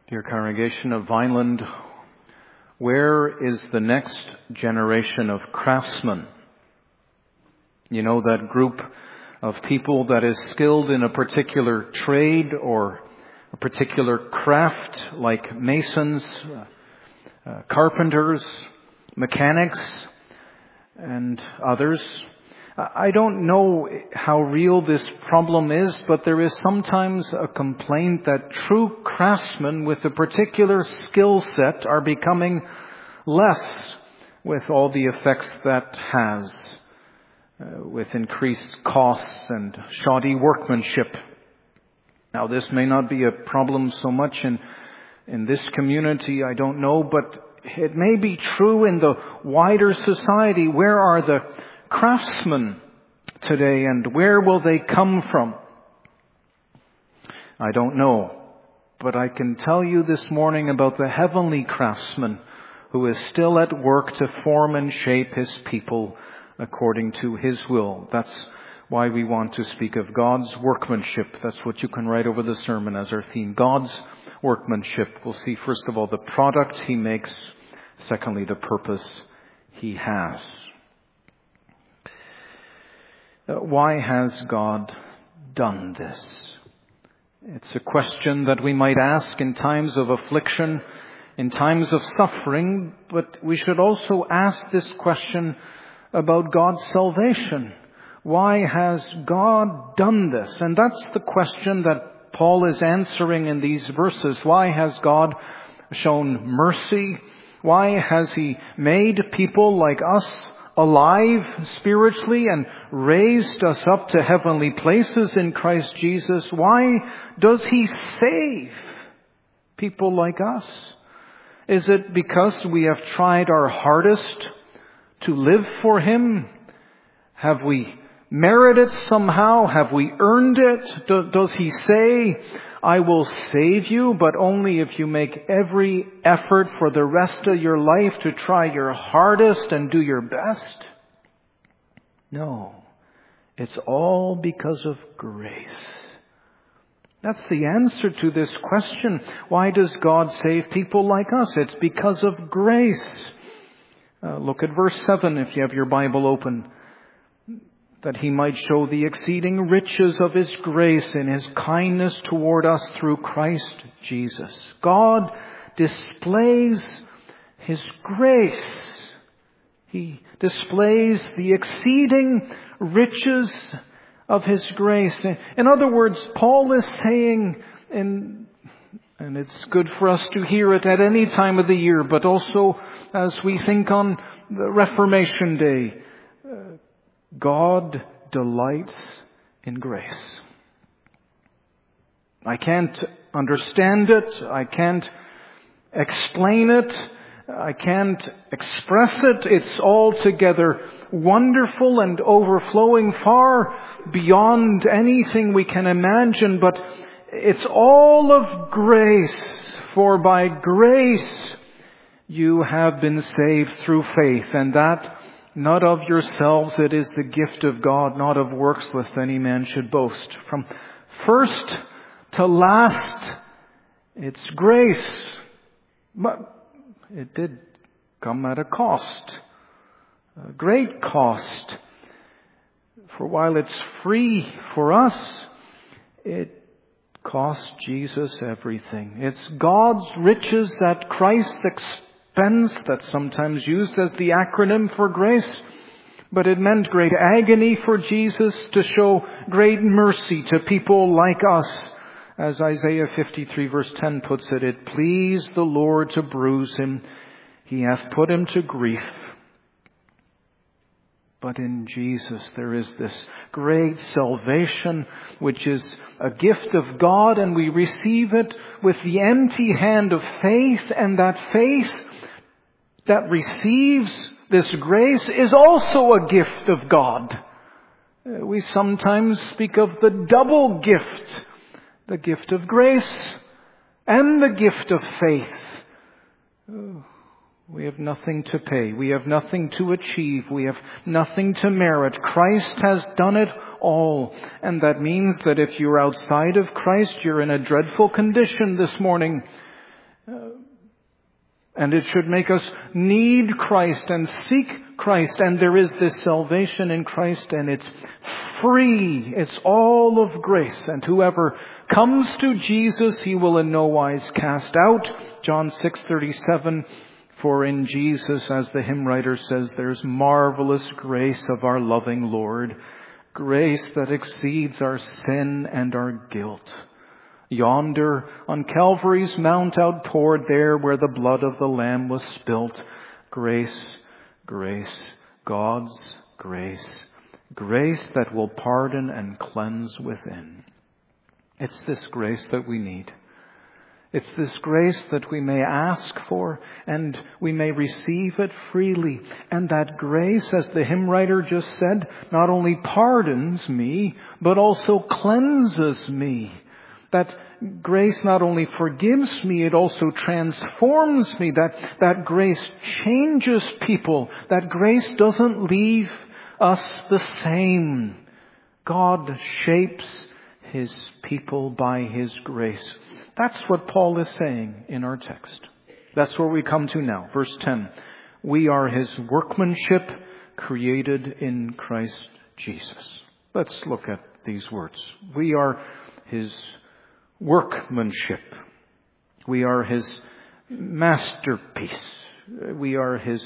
Dear congregation of Vineland, where is the next generation of craftsmen? You know, that group of people that is skilled in a particular trade or a particular craft, like masons, carpenters, mechanics, and others. I don't know how real this problem is, but there is sometimes a complaint that true craftsmen with a particular skill set are becoming less with all the effects that has, with increased costs and shoddy workmanship. Now, this may not be a problem so much in this community, I don't know, but it may be true in the wider society. Where are the craftsmen today, and where will they come from? I don't know, but I can tell you this morning about the heavenly craftsman who is still at work to form and shape his people according to his will. That's why we want to speak of God's workmanship. That's what you can write over the sermon as our theme. God's workmanship. We'll see first of all the product he makes, secondly the purpose he has. Why has God done this? It's a question that we might ask in times of affliction, in times of suffering, but we should also ask this question about God's salvation. Why has God done this? And that's the question that Paul is answering in these verses. Why has God shown mercy? Why has He made people like us alive spiritually and raised us up to heavenly places in Christ Jesus? Why does He save people like us? Is it because we have tried our hardest to live for Him? Have we merited somehow? Have we earned it? Does He say, I will save you, but only if you make every effort for the rest of your life to try your hardest and do your best? No. It's all because of grace. That's the answer to this question. Why does God save people like us? It's because of grace. Look at verse 7 if you have your Bible open. That He might show the exceeding riches of His grace in His kindness toward us through Christ Jesus. God displays His grace. He displays the exceeding riches of His grace. In other words, Paul is saying, and it's good for us to hear it at any time of the year, but also as we think on the Reformation Day, God delights in grace. I can't understand it. I can't explain it. I can't express it. It's altogether wonderful and overflowing far beyond anything we can imagine. But it's all of grace. For by grace you have been saved through faith, and that not of yourselves, it is the gift of God, not of works, lest any man should boast. From first to last, it's grace. But it did come at a cost, a great cost. For while it's free for us, it cost Jesus everything. It's God's riches at Christ's expense. That's sometimes used as the acronym for grace. But it meant great agony for Jesus to show great mercy to people like us. As Isaiah 53 verse 10 puts it, it pleased the Lord to bruise Him. He hath put Him to grief. But in Jesus there is this great salvation, which is a gift of God, and we receive it with the empty hand of faith, and that faith that receives this grace is also a gift of God. We sometimes speak of the double gift, the gift of grace and the gift of faith. We have nothing to pay. We have nothing to achieve. We have nothing to merit. Christ has done it all. And that means that if you're outside of Christ, you're in a dreadful condition this morning. And it should make us need Christ and seek Christ. And there is this salvation in Christ, and it's free. It's all of grace. And whoever comes to Jesus, he will in no wise cast out. John 6:37, for in Jesus, as the hymn writer says, there's marvelous grace of our loving Lord, grace that exceeds our sin and our guilt. Yonder on Calvary's mount outpoured, there where the blood of the Lamb was spilt, grace, grace, God's grace, grace that will pardon and cleanse within. It's this grace that we need. It's this grace that we may ask for and we may receive it freely. And that grace, as the hymn writer just said, not only pardons me, but also cleanses me. That grace not only forgives me, it also transforms me. That grace changes people. That grace doesn't leave us the same. God shapes His people by His grace. That's what Paul is saying in our text. That's where we come to now. Verse 10. We are His workmanship, created in Christ Jesus. Let's look at these words. We are His workmanship. We are His masterpiece. We are His,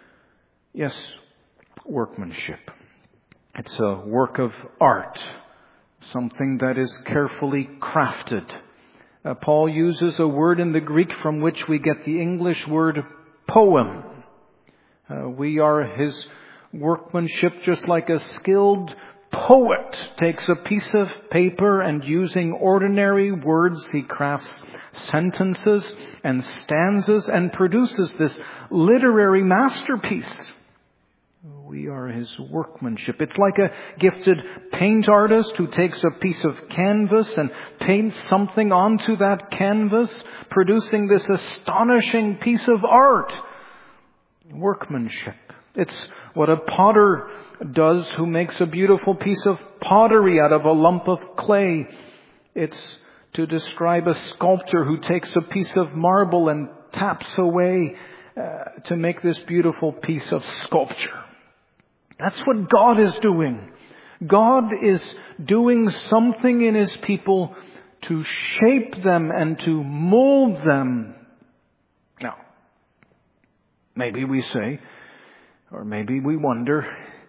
workmanship. It's a work of art, something that is carefully crafted. Paul uses a word in the Greek from which we get the English word poem. We are His workmanship, just like a skilled poet takes a piece of paper and using ordinary words he crafts sentences and stanzas and produces this literary masterpiece. We are His workmanship. It's like a gifted paint artist who takes a piece of canvas and paints something onto that canvas, producing this astonishing piece of art. Workmanship. It's what a potter does who makes a beautiful piece of pottery out of a lump of clay. It's to describe a sculptor who takes a piece of marble and taps away to make this beautiful piece of sculpture. That's what God is doing. God is doing something in His people to shape them and to mold them. Now, maybe we say, or maybe we wonder,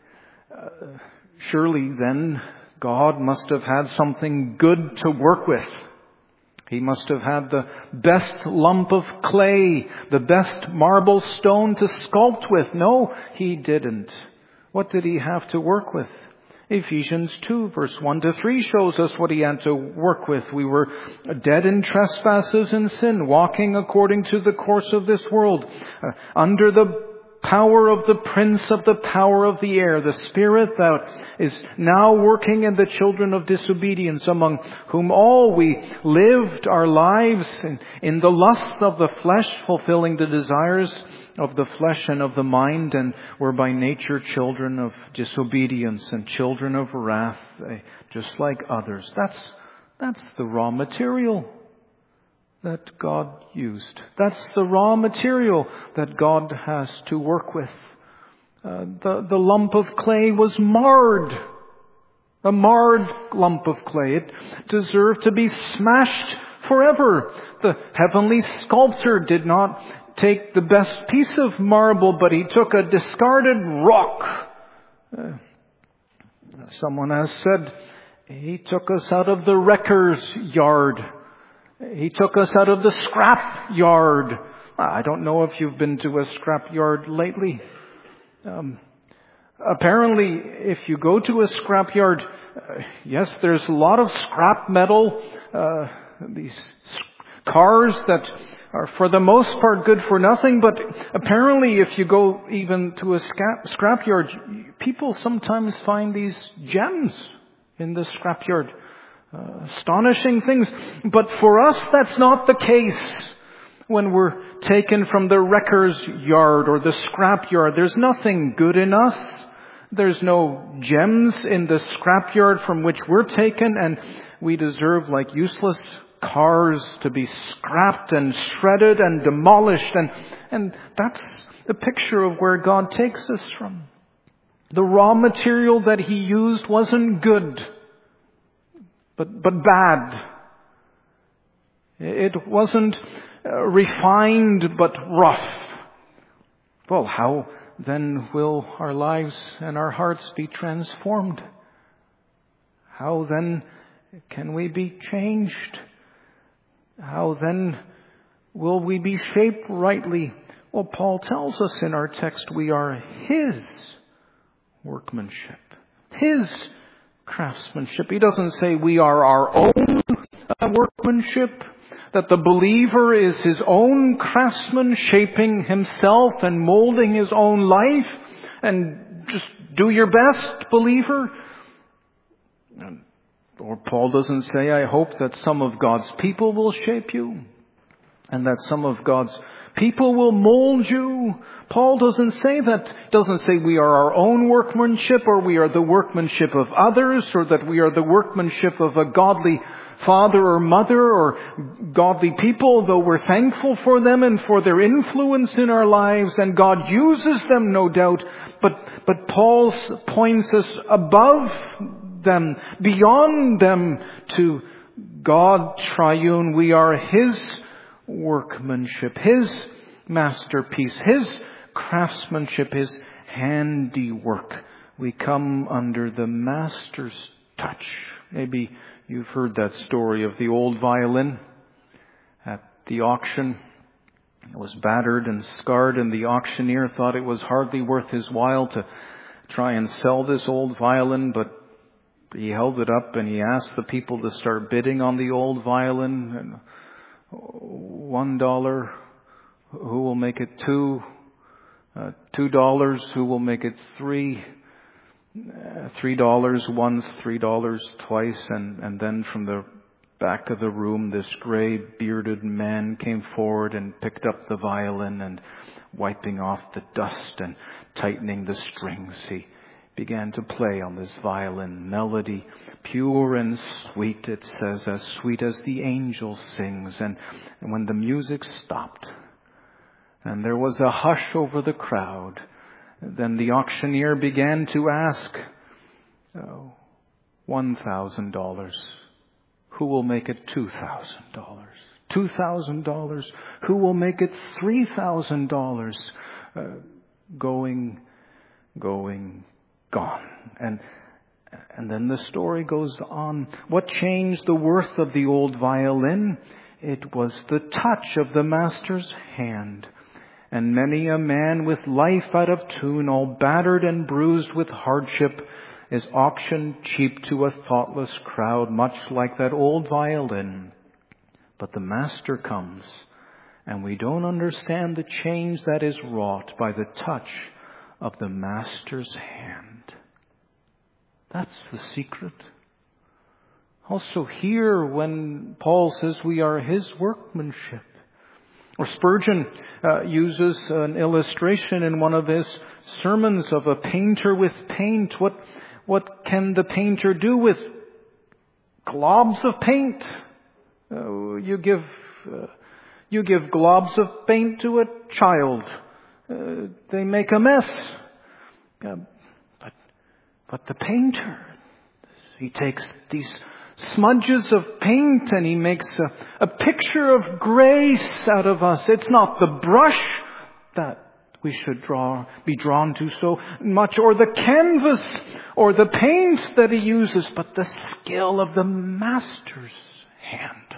surely then God must have had something good to work with. He must have had the best lump of clay, the best marble stone to sculpt with. No, He didn't. What did He have to work with? Ephesians 2 verse 1-3 shows us what He had to work with. We were dead in trespasses and sin, walking according to the course of this world, under the power of the prince of the power of the air, the spirit that is now working in the children of disobedience, among whom all we lived our lives in the lusts of the flesh, fulfilling the desires of the flesh and of the mind, and were by nature children of disobedience and children of wrath, just like others. That's the raw material that God used. That's the raw material that God has to work with. The lump of clay was marred. A marred lump of clay. It deserved to be smashed forever. The heavenly sculptor did not take the best piece of marble, but he took a discarded rock. Someone has said, He took us out of the wrecker's yard. He took us out of the scrap yard. I don't know if you've been to a scrap yard lately. Apparently, if you go to a scrap yard, yes, there's a lot of scrap metal, these cars that are for the most part good for nothing, but apparently if you go even to a scrap yard, people sometimes find these gems in the scrap yard. Astonishing things. But for us, that's not the case. When we're taken from the wrecker's yard or the scrap yard, there's nothing good in us. There's no gems in the scrap yard from which we're taken, and we deserve, like useless cars to be scrapped and shredded and demolished. And that's the picture of where God takes us from. The raw material that He used wasn't good, but bad. It wasn't refined, but rough. Well, how then will our lives and our hearts be transformed? How then can we be changed? How then will we be shaped rightly? Well, Paul tells us in our text we are His workmanship, His craftsmanship. He doesn't say we are our own workmanship, that the believer is his own craftsman, shaping himself and molding his own life, and just do your best, believer. Or Paul doesn't say, I hope that some of God's people will shape you, and that some of God's people will mold you. Paul doesn't say that. He doesn't say we are our own workmanship, or we are the workmanship of others, or that we are the workmanship of a godly father or mother or godly people, though we're thankful for them and for their influence in our lives, and God uses them, no doubt. But Paul points us above them, beyond them, to God triune. We are His workmanship, His masterpiece, His craftsmanship, His handiwork. We come under the Master's touch. Maybe you've heard that story of the old violin at the auction. It was battered and scarred, and the auctioneer thought it was hardly worth his while to try and sell this old violin, but he held it up and he asked the people to start bidding on the old violin. And $1, who will make it $2? $2, who will make it $3? $3 once, $3 twice, and then from the back of the room, this gray bearded man came forward and picked up the violin, and wiping off the dust and tightening the strings, he began to play on this violin. Melody, pure and sweet, it says, as sweet as the angel sings. And when the music stopped and there was a hush over the crowd, then the auctioneer began to ask, $1,000. Who will make it $2,000? $2,000. Who will make it $3,000? Going, gone. And then the story goes on. What changed the worth of the old violin? It was the touch of the master's hand. And many a man with life out of tune, all battered and bruised with hardship, is auctioned cheap to a thoughtless crowd, much like that old violin. But the master comes, and we don't understand the change that is wrought by the touch of the master's hand. That's the secret. Also here, when Paul says we are His workmanship, or Spurgeon uses an illustration in one of his sermons of a painter with paint. What can the painter do with globs of paint? You give globs of paint to a child. They make a mess. But the painter, he takes these smudges of paint and he makes a picture of grace out of us. It's not the brush that we should be drawn to so much, or the canvas, or the paint that he uses, but the skill of the master's hand.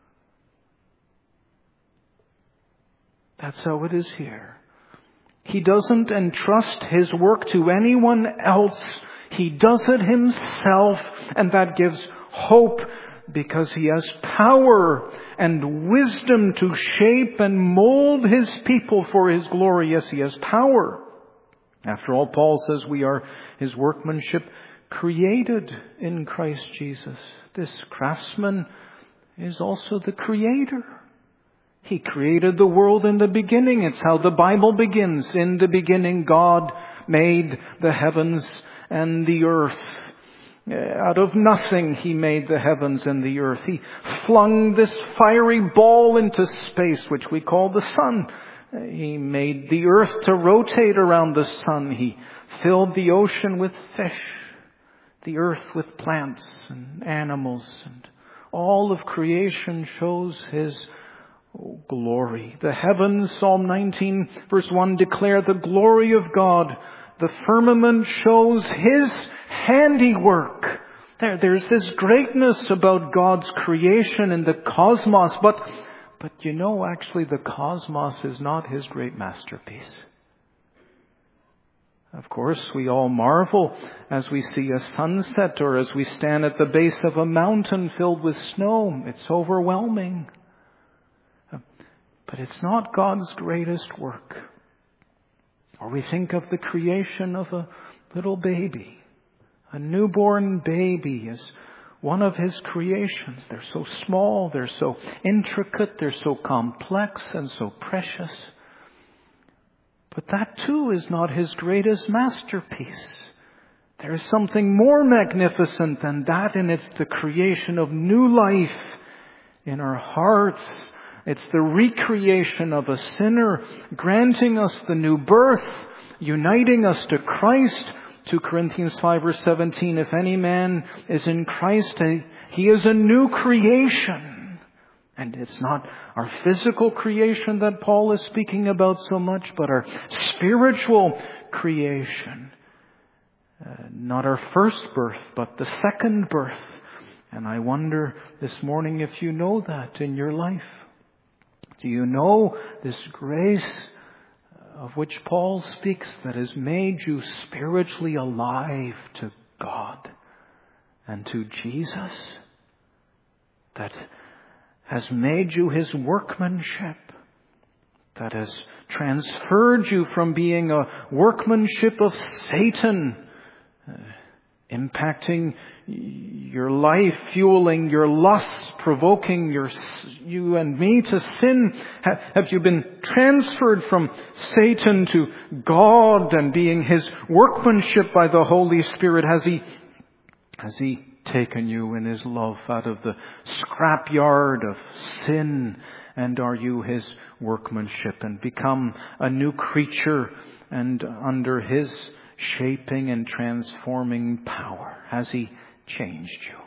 That's how it is here. He doesn't entrust His work to anyone else. He does it Himself, and that gives hope, because He has power and wisdom to shape and mold His people for His glory. Yes, He has power. After all, Paul says we are His workmanship, created in Christ Jesus. This craftsman is also the creator. He created the world in the beginning. It's how the Bible begins. In the beginning, God made the heavens and the earth. Out of nothing He made the heavens and the earth. He flung this fiery ball into space, which we call the sun. He made the earth to rotate around the sun. He filled the ocean with fish, the earth with plants and animals, and all of creation shows His glory. The heavens, Psalm 19 verse 1, declare the glory of God. The firmament shows His handiwork. There's this greatness about God's creation in the cosmos, but actually the cosmos is not His great masterpiece. Of course, we all marvel as we see a sunset or as we stand at the base of a mountain filled with snow. It's overwhelming. But it's not God's greatest work. Or we think of the creation of a little baby. A newborn baby is one of His creations. They're so small, they're so intricate, they're so complex and so precious. But that too is not His greatest masterpiece. There is something more magnificent than that, and it's the creation of new life in our hearts. It's the recreation of a sinner, granting us the new birth, uniting us to Christ. 2 Corinthians 5 verse 17, if any man is in Christ, he is a new creation. And it's not our physical creation that Paul is speaking about so much, but our spiritual creation. Not our first birth, but the second birth. And I wonder this morning if you know that in your life. Do you know this grace of which Paul speaks that has made you spiritually alive to God and to Jesus? That has made you His workmanship? That has transferred you from being a workmanship of Satan, impacting your life, fueling your lusts, provoking you and me to sin? Have you been transferred from Satan to God and being His workmanship by the Holy Spirit? Has He taken you in His love out of the scrapyard of sin, and are you His workmanship and become a new creature and under His shaping and transforming power? Has He changed you?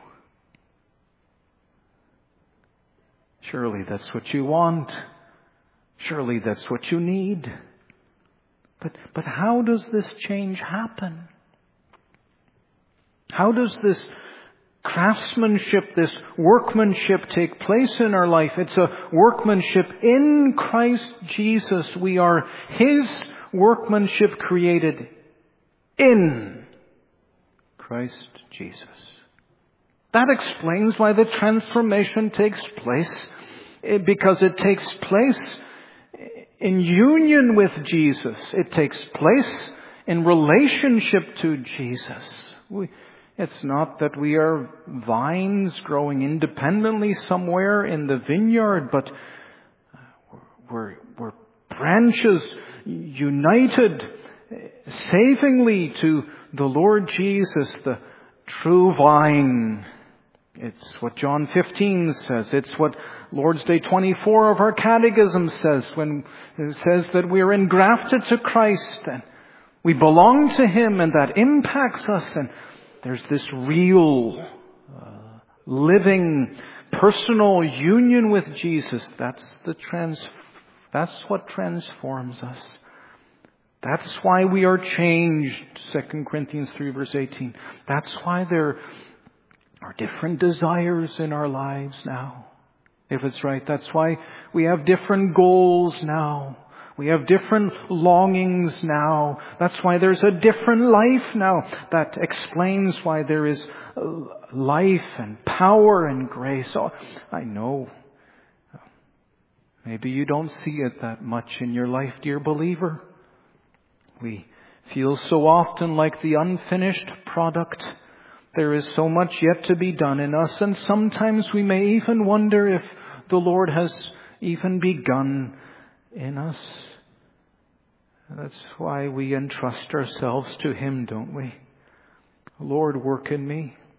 Surely that's what you want. Surely that's what you need. But how does this change happen? How does this craftsmanship, this workmanship take place in our life? It's a workmanship in Christ Jesus. We are His workmanship created in Christ Jesus. That explains why the transformation takes place, because it takes place in union with Jesus. It takes place in relationship to Jesus. It's not that we are vines growing independently somewhere in the vineyard, but we're branches united savingly to the Lord Jesus, the true vine. It's what John 15 says. It's what Lord's Day 24 of our catechism says, when it says that we are engrafted to Christ and we belong to Him, and that impacts us. And there's this real, living, personal union with Jesus. That's what transforms us. That's why we are changed. 2 Corinthians 3 verse 18. That's why there are different desires in our lives now. If it's right, that's why we have different goals now. We have different longings now. That's why there's a different life now. That explains why there is life and power and grace. Oh, I know. Maybe you don't see it that much in your life, dear believer. We feel so often like the unfinished product. There is so much yet to be done in us, and sometimes we may even wonder if the Lord has even begun in us. That's why we entrust ourselves to Him, don't we? Lord, work in me.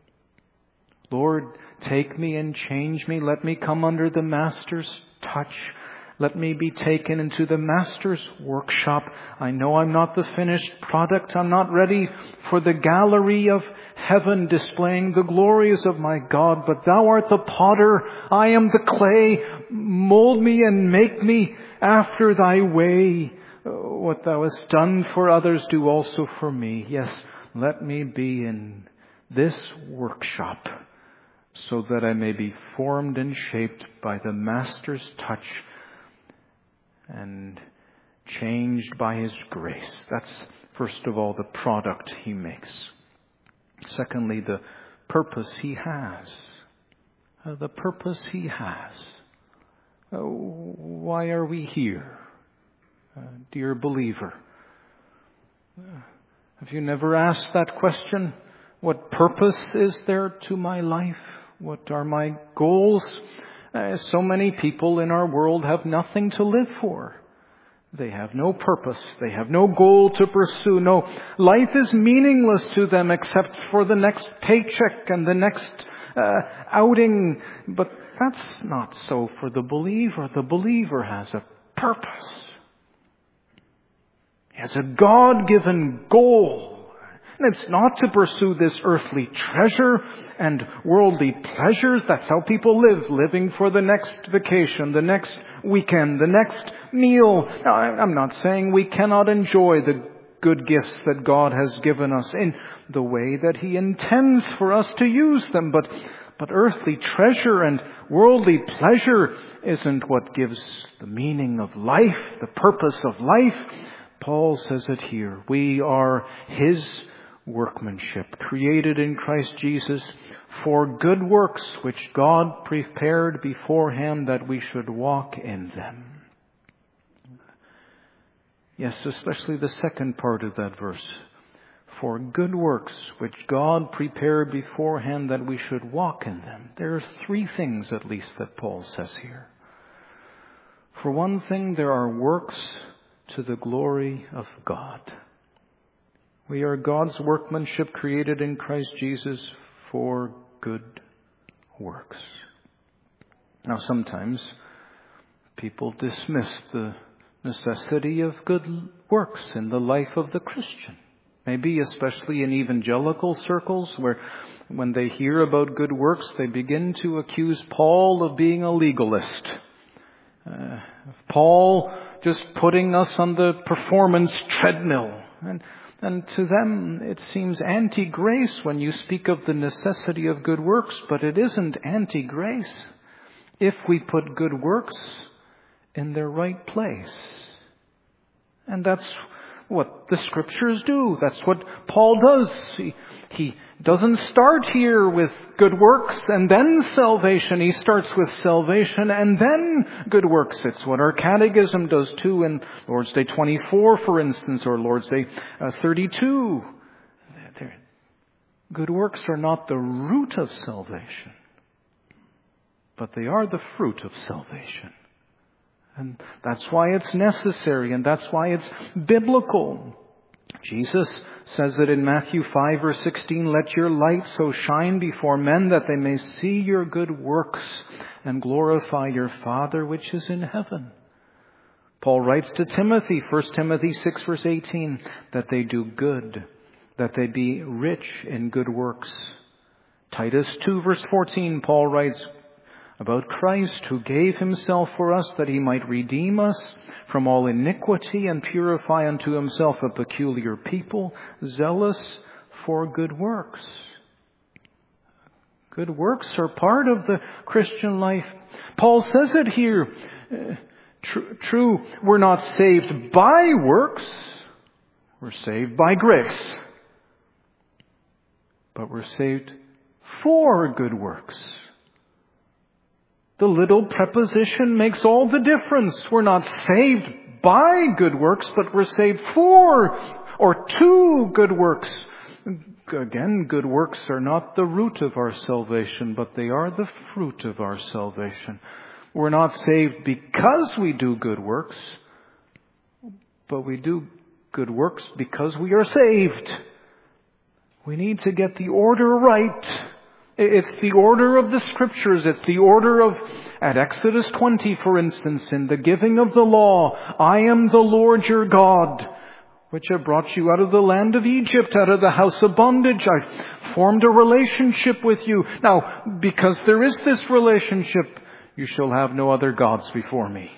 Lord, take me and change me. Let me come under the Master's touch. Let me be taken into the Master's workshop. I know I'm not the finished product. I'm not ready for the gallery of heaven displaying the glories of my God. But Thou art the potter. I am the clay. Mold me and make me after Thy way. What Thou hast done for others, do also for me. Yes, let me be in this workshop so that I may be formed and shaped by the Master's touch and changed by His grace. That's, first of all, the product He makes. Secondly, the purpose He has. The purpose He has. Why are we here? Dear believer, have you never asked that question? What purpose is there to my life? What are my goals? So many people in our world have nothing to live for. They have no purpose. They have no goal to pursue. No, life is meaningless to them except for the next paycheck and the next outing. But that's not so for the believer. The believer has a purpose. He has a God-given goal. And it's not to pursue this earthly treasure and worldly pleasures. That's how people live, living for the next vacation, the next weekend, the next meal. Now, I'm not saying we cannot enjoy the good gifts that God has given us in the way that He intends for us to use them. But earthly treasure and worldly pleasure isn't what gives the meaning of life, the purpose of life. Paul says it here. We are His workmanship, created in Christ Jesus for good works, which God prepared beforehand that we should walk in them. Yes, especially the second part of that verse. For good works, which God prepared beforehand that we should walk in them. There are three things at least that Paul says here. For one thing, there are works to the glory of God. We are God's workmanship created in Christ Jesus for good works. Now, sometimes people dismiss the necessity of good works in the life of the Christian. Maybe especially in evangelical circles where when they hear about good works, they begin to accuse Paul of being a legalist. Paul just putting us on the performance treadmill. And to them, it seems anti-grace when you speak of the necessity of good works, but it isn't anti-grace if we put good works in their right place. And that's what the Scriptures do. That's what Paul does. He doesn't start here with good works and then salvation. He starts with salvation and then good works. It's what our catechism does too in Lord's Day 24, for instance, or Lord's Day 32. Good works are not the root of salvation, but they are the fruit of salvation. And that's why it's necessary, and that's why it's biblical. Jesus says it in Matthew 5 verse 16, let your light so shine before men that they may see your good works and glorify your Father which is in heaven. Paul writes to Timothy, 1 Timothy 6 verse 18, that they do good, that they be rich in good works. Titus 2 verse 14, Paul writes about Christ who gave Himself for us that He might redeem us from all iniquity and purify unto Himself a peculiar people, zealous for good works. Good works are part of the Christian life. Paul says it here. True, we're not saved by works. We're saved by grace. But we're saved for good works. The little preposition makes all the difference. We're not saved by good works, but we're saved for or to good works. Again, good works are not the root of our salvation, but they are the fruit of our salvation. We're not saved because we do good works, but we do good works because we are saved. We need to get the order right It's the order of the Scriptures. It's the order of, at Exodus 20, for instance, in the giving of the law, I am the Lord your God, which have brought you out of the land of Egypt, out of the house of bondage. I've formed a relationship with you. Now, because there is this relationship, you shall have no other gods before me.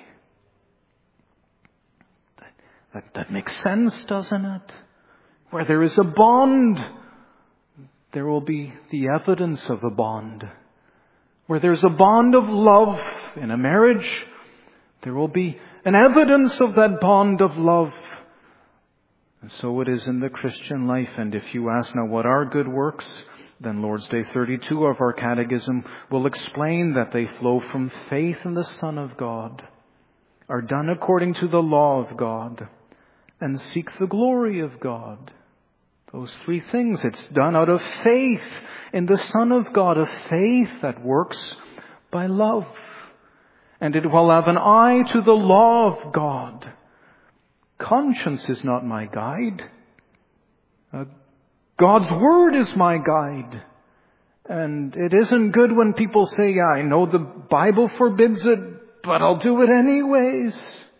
That makes sense, doesn't it? Where there is a bond, there will be the evidence of a bond. Where there's a bond of love in a marriage, there will be an evidence of that bond of love. And so it is in the Christian life. And if you ask now, what are good works? Then Lord's Day 32 of our Catechism will explain that they flow from faith in the Son of God, are done according to the law of God, and seek the glory of God. Those three things. It's done out of faith in the Son of God, a faith that works by love. And it will have an eye to the law of God. Conscience is not my guide. God's Word is my guide. And it isn't good when people say, yeah, I know the Bible forbids it, but I'll do it anyways.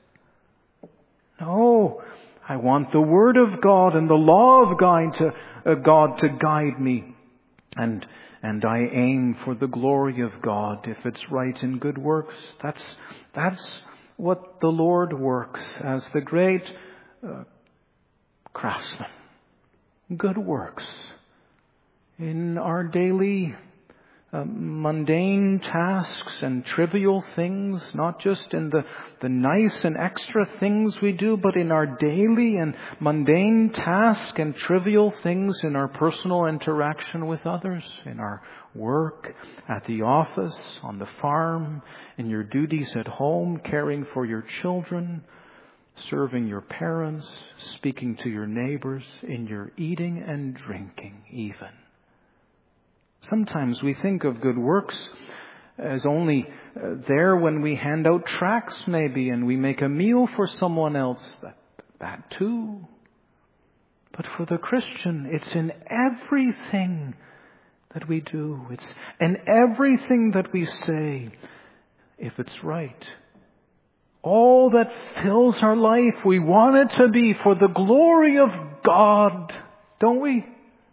No, I want the Word of God and the law of God to guide me. And I aim for the glory of God if it's right in good works. That's what the Lord works as the great craftsman. Good works in our daily mundane tasks and trivial things, not just in the nice and extra things we do, but in our daily and mundane tasks and trivial things in our personal interaction with others, in our work, at the office, on the farm, in your duties at home, caring for your children, serving your parents, speaking to your neighbors, in your eating and drinking even. Sometimes we think of good works as only there when we hand out tracts maybe and we make a meal for someone else. That too. But for the Christian, it's in everything that we do. It's in everything that we say, if it's right. All that fills our life, we want it to be for the glory of God, don't we?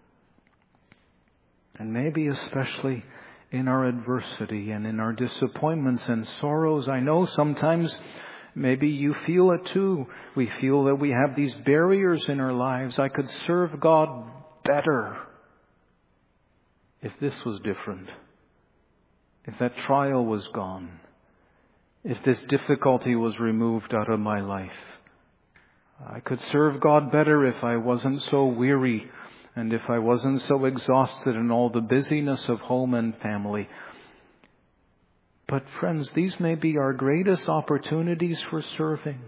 And maybe especially in our adversity and in our disappointments and sorrows. I know sometimes maybe you feel it too. We feel that we have these barriers in our lives. I could serve God better if this was different. If that trial was gone. If this difficulty was removed out of my life. I could serve God better if I wasn't so weary and if I wasn't so exhausted in all the busyness of home and family. But friends, these may be our greatest opportunities for serving.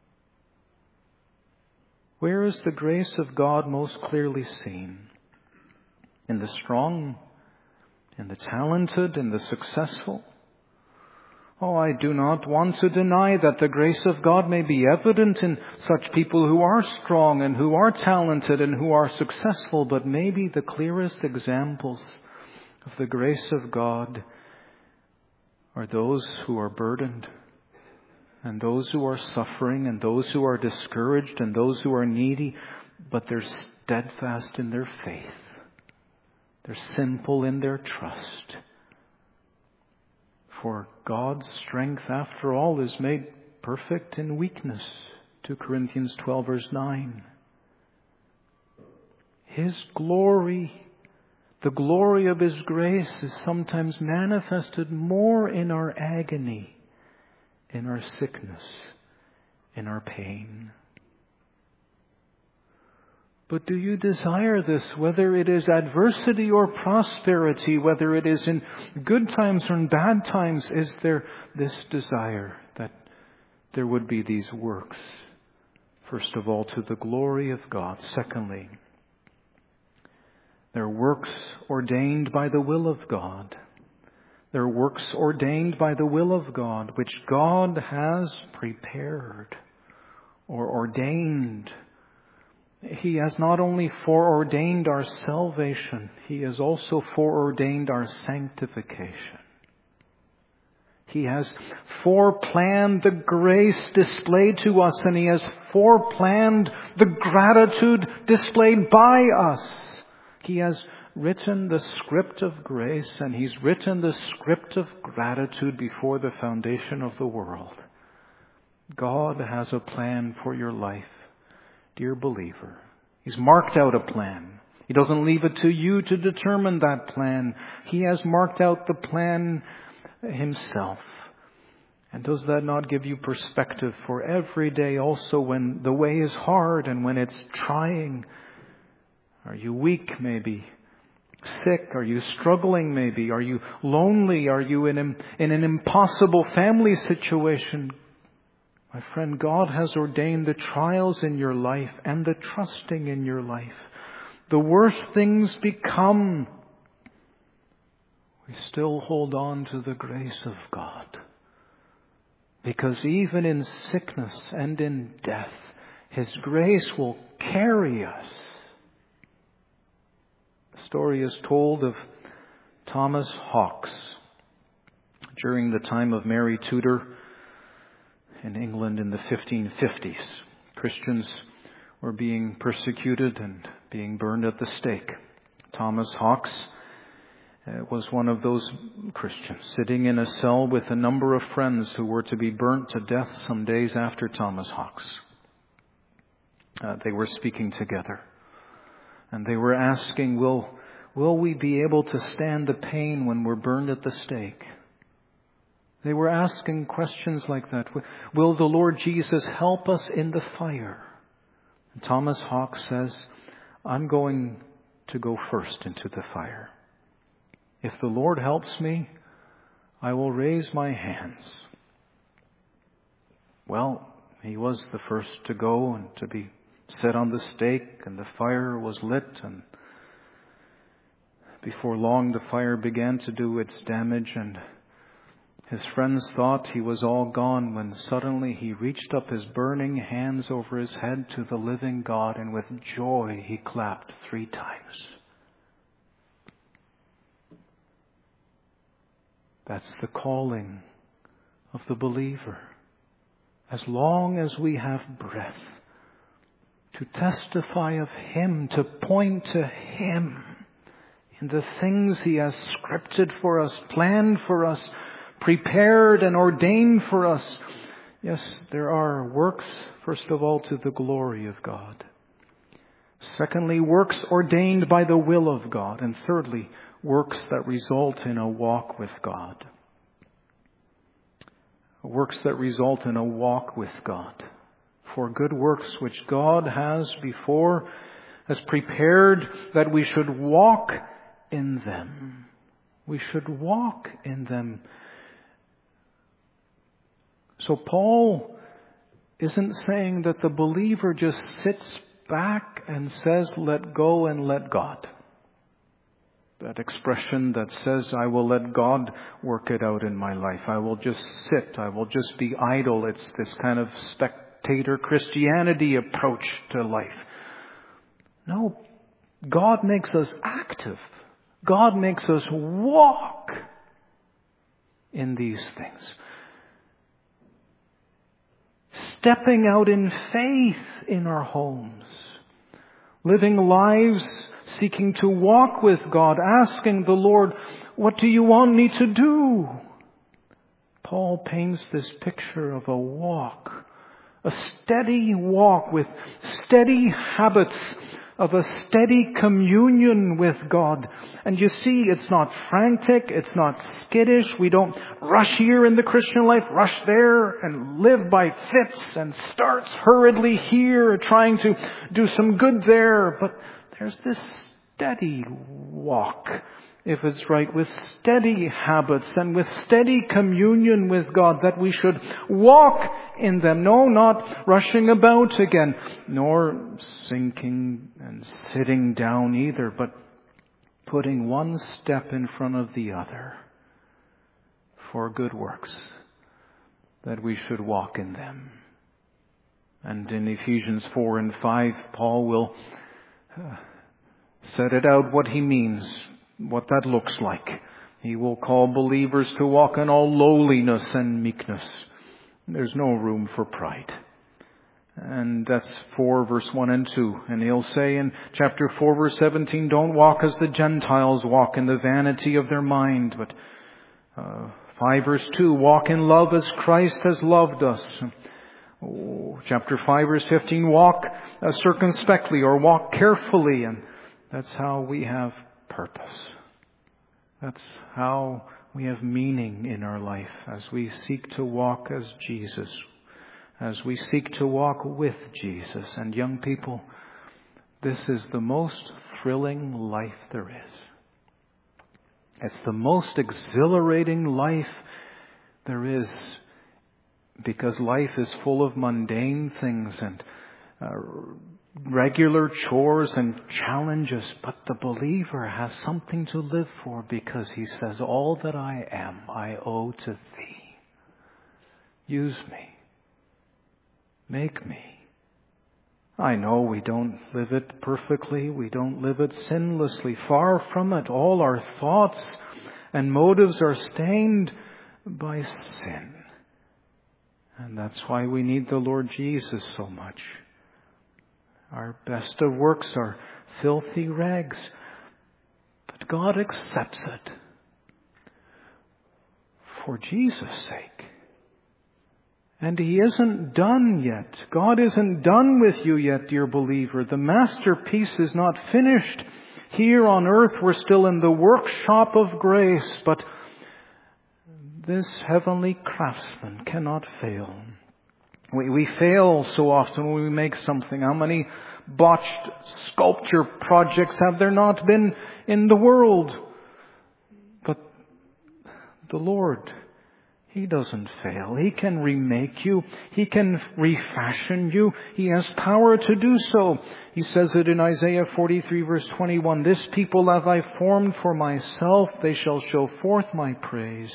Where is the grace of God most clearly seen? In the strong, in the talented, in the successful? Oh, I do not want to deny that the grace of God may be evident in such people who are strong and who are talented and who are successful, but maybe the clearest examples of the grace of God are those who are burdened and those who are suffering and those who are discouraged and those who are needy, but they're steadfast in their faith. They're simple in their trust. For God's strength, after all, is made perfect in weakness. 2 Corinthians 12, verse 9. His glory, the glory of His grace, is sometimes manifested more in our agony, in our sickness, in our pain. But do you desire this, whether it is adversity or prosperity, whether it is in good times or in bad times? Is there this desire that there would be these works? First of all, to the glory of God. Secondly, they're works ordained by the will of God. They're works ordained by the will of God, which God has prepared or ordained He has not only foreordained our salvation, He has also foreordained our sanctification. He has foreplanned the grace displayed to us, and He has foreplanned the gratitude displayed by us. He has written the script of grace, and He's written the script of gratitude before the foundation of the world. God has a plan for your life, dear believer. He's marked out a plan. He doesn't leave it to you to determine that plan. He has marked out the plan Himself. And does that not give you perspective for every day also when the way is hard and when it's trying? Are you weak maybe? Sick? Are you struggling maybe? Are you lonely? Are you in an impossible family situation? My friend, God has ordained the trials in your life and the trusting in your life. The worse things become, we still hold on to the grace of God. Because even in sickness and in death, His grace will carry us. The story is told of Thomas Hawkes during the time of Mary Tudor in England in the 1550s. Christians were being persecuted and being burned at the stake. Thomas Hawkes was one of those Christians sitting in a cell with a number of friends who were to be burnt to death some days after Thomas Hawkes. They were speaking together, and they were asking, will we be able to stand the pain when we're burned at the stake? They were asking questions like that. Will the Lord Jesus help us in the fire? And Thomas Hawkes says, I'm going to go first into the fire. If the Lord helps me, I will raise my hands. Well, he was the first to go and to be set on the stake, and the fire was lit, and before long the fire began to do its damage, and his friends thought he was all gone when suddenly he reached up his burning hands over his head to the living God, and with joy he clapped 3 times. That's the calling of the believer. As long as we have breath, to testify of Him, to point to Him in the things He has scripted for us, planned for us, prepared and ordained for us. Yes, there are works, first of all, to the glory of God. Secondly, works ordained by the will of God. And thirdly, works that result in a walk with God. Works that result in a walk with God. For good works which God has prepared that we should walk in them. We should walk in them. So Paul isn't saying that the believer just sits back and says, let go and let God. That expression that says, I will let God work it out in my life. I will just sit. I will just be idle. It's this kind of spectator Christianity approach to life. No, God makes us active. God makes us walk in these things. Stepping out in faith in our homes. Living lives seeking to walk with God, asking the Lord, what do you want me to do? Paul paints this picture of a walk, a steady walk with steady habits of a steady communion with God. And you see, it's not frantic, it's not skittish. We don't rush here in the Christian life, rush there, and live by fits and starts hurriedly here, trying to do some good there. But there's this steady walk, if it's right, with steady habits and with steady communion with God, that we should walk in them. No, not rushing about again, nor sinking and sitting down either, but putting one step in front of the other for good works, that we should walk in them. And in Ephesians 4 and 5, Paul will set it out what he means, what that looks like. He will call believers to walk in all lowliness and meekness. There's no room for pride. And that's 4 verse 1 and 2. And he'll say in chapter 4 verse 17, don't walk as the Gentiles walk in the vanity of their mind. But 5 verse 2, walk in love as Christ has loved us. Chapter 5 verse 15, walk circumspectly or walk carefully. And that's how we have purpose. That's how we have meaning in our life as we seek to walk as Jesus, as we seek to walk with Jesus. And young people, this is the most thrilling life there is. It's the most exhilarating life there is, because life is full of mundane things and regular chores and challenges. But the believer has something to live for, because he says, all that I am, I owe to thee. Use me. Make me. I know we don't live it perfectly. We don't live it sinlessly. Far from it. All our thoughts and motives are stained by sin. And that's why we need the Lord Jesus so much. Our best of works are filthy rags. But God accepts it for Jesus' sake. And He isn't done yet. God isn't done with you yet, dear believer. The masterpiece is not finished. Here on earth we're still in the workshop of grace, but this heavenly craftsman cannot fail. We fail so often when we make something. How many botched sculpture projects have there not been in the world? But the Lord, He doesn't fail. He can remake you. He can refashion you. He has power to do so. He says it in Isaiah 43 verse 21, this people have I formed for myself. They shall show forth my praise.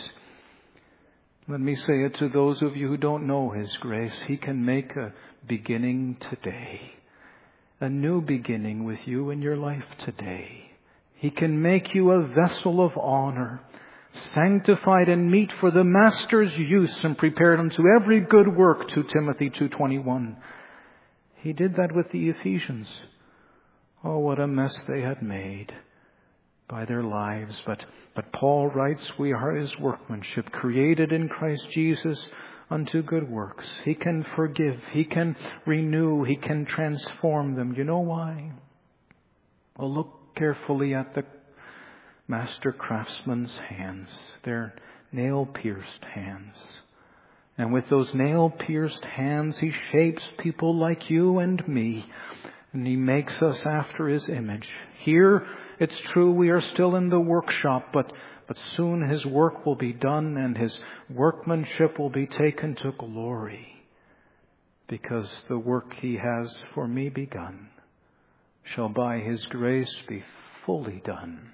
Let me say it to those of you who don't know His grace. He can make a beginning today. A new beginning with you in your life today. He can make you a vessel of honor, sanctified and meet for the Master's use and prepared unto every good work, 2 Timothy 2:21. He did that with the Ephesians. Oh, what a mess they had made by their lives. But Paul writes, we are His workmanship, created in Christ Jesus unto good works. He can forgive. He can renew. He can transform them. You know why? Well, look carefully at the master craftsman's hands. They're nail-pierced hands. And with those nail-pierced hands, He shapes people like you and me. And He makes us after His image. Here, it's true, we are still in the workshop, but soon His work will be done and His workmanship will be taken to glory. Because the work He has for me begun shall by His grace be fully done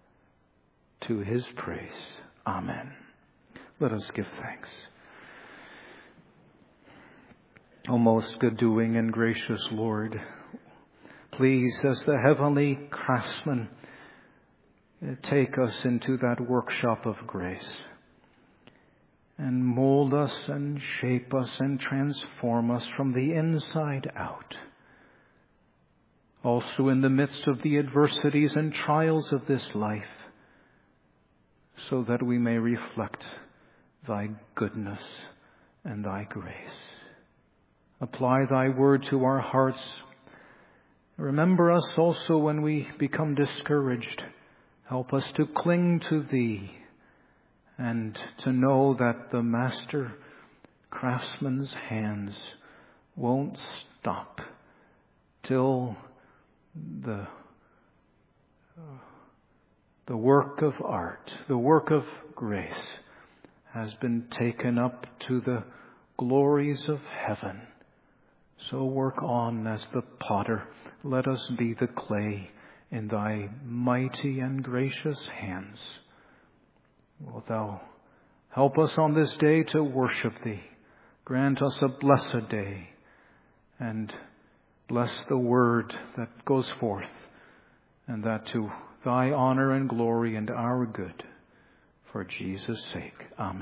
to His praise. Amen. Let us give thanks. O most good-doing and gracious Lord, please, as the heavenly craftsman, take us into that workshop of grace and mold us and shape us and transform us from the inside out. Also in the midst of the adversities and trials of this life, so that we may reflect Thy goodness and Thy grace. Apply Thy word to our hearts. Remember us also when we become discouraged. Help us to cling to Thee and to know that the master craftsman's hands won't stop till the work of art, the work of grace has been taken up to the glories of heaven. So work on as the potter. Let us be the clay in Thy mighty and gracious hands. Wilt Thou help us on this day to worship Thee. Grant us a blessed day and bless the word that goes forth, and that to thy honor and glory and our good, for Jesus' sake. Amen.